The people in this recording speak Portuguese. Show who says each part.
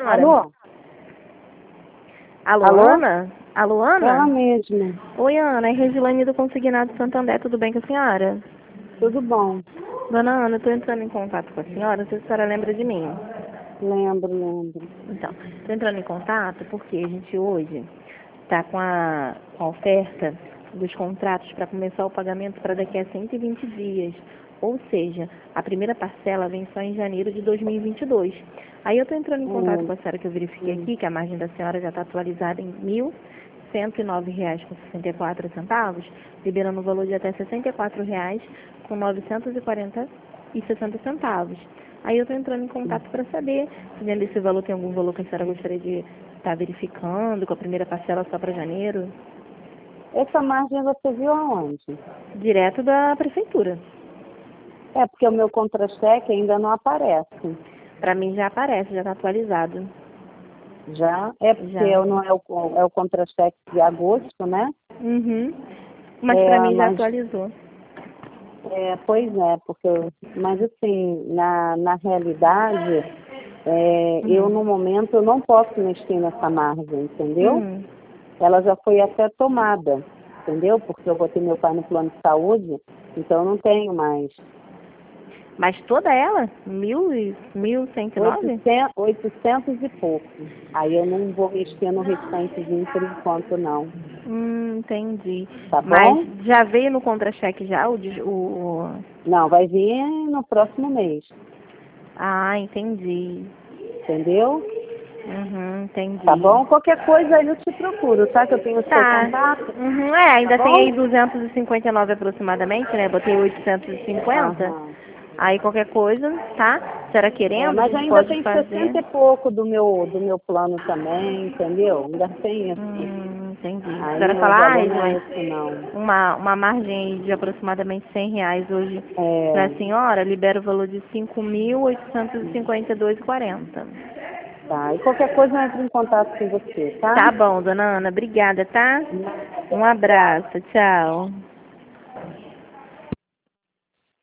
Speaker 1: senhora?
Speaker 2: Alô?
Speaker 1: Alô,
Speaker 2: Alô?
Speaker 1: Ana? Alô, Ana?
Speaker 2: Ela mesma.
Speaker 1: Oi, Ana, é Resilane do Consignado Santander, tudo bem com a senhora?
Speaker 2: Tudo bom?
Speaker 1: Dona Ana, estou entrando em contato com a senhora, não sei se a senhora lembra de mim.
Speaker 2: Lembro.
Speaker 1: Então, estou entrando em contato porque a gente hoje está com a oferta dos contratos para começar o pagamento para daqui a 120 dias. Ou seja, a primeira parcela vem só em janeiro de 2022. Aí eu estou entrando em contato com a senhora que eu verifiquei aqui, que a margem da senhora já está atualizada em R$ 1.109,64, liberando o valor de até R$ 64,940,60. Aí eu estou entrando em contato para saber se dentro desse valor tem algum valor que a senhora gostaria de estar verificando, com a primeira parcela só para janeiro.
Speaker 2: Essa margem você viu aonde?
Speaker 1: Direto da prefeitura.
Speaker 2: É porque o meu contra-cheque ainda não aparece.
Speaker 1: Para mim já aparece, já está atualizado.
Speaker 2: Já? É porque
Speaker 1: Já.
Speaker 2: não é o contra-cheque de agosto, né?
Speaker 1: Uhum. Mas para mim já
Speaker 2: Mas,
Speaker 1: atualizou.
Speaker 2: pois é, mas assim, na realidade, eu no momento eu não posso mexer nessa margem, entendeu?
Speaker 1: Hum.
Speaker 2: Ela já foi até tomada, entendeu? Porque eu botei meu pai no plano de saúde, então eu não tenho mais.
Speaker 1: Mas toda ela? 1.109?
Speaker 2: 800 e pouco. Aí eu não vou mexer no restantezinho por enquanto, não.
Speaker 1: Entendi.
Speaker 2: Tá
Speaker 1: Mas
Speaker 2: bom?
Speaker 1: já veio no contra-cheque já o...
Speaker 2: Não, vai vir no próximo mês,
Speaker 1: Ah, entendi.
Speaker 2: entendeu?
Speaker 1: Entendi.
Speaker 2: Tá bom? Qualquer coisa aí eu te procuro, tá? Que eu tenho o seu
Speaker 1: Tá.
Speaker 2: contato,
Speaker 1: Ainda
Speaker 2: tá
Speaker 1: tem aí
Speaker 2: bom?
Speaker 1: 259 aproximadamente, né? Botei 850.
Speaker 2: Aham.
Speaker 1: Aí qualquer coisa, tá? Se a senhora querendo, a
Speaker 2: Mas
Speaker 1: gente
Speaker 2: ainda
Speaker 1: pode
Speaker 2: tem
Speaker 1: fazer.
Speaker 2: 60 e pouco do meu plano também, entendeu? Ainda tem esse.
Speaker 1: Entendi. Se a
Speaker 2: Aí
Speaker 1: senhora
Speaker 2: o
Speaker 1: falar,
Speaker 2: valor não é esse, não.
Speaker 1: uma margem aí de aproximadamente R$ 100 hoje para a
Speaker 2: É,
Speaker 1: senhora, libera o valor de 5.852,40.
Speaker 2: tá. E qualquer coisa eu entro em contato com você, tá?
Speaker 1: Tá bom, dona Ana. Obrigada, tá? Um abraço. Tchau.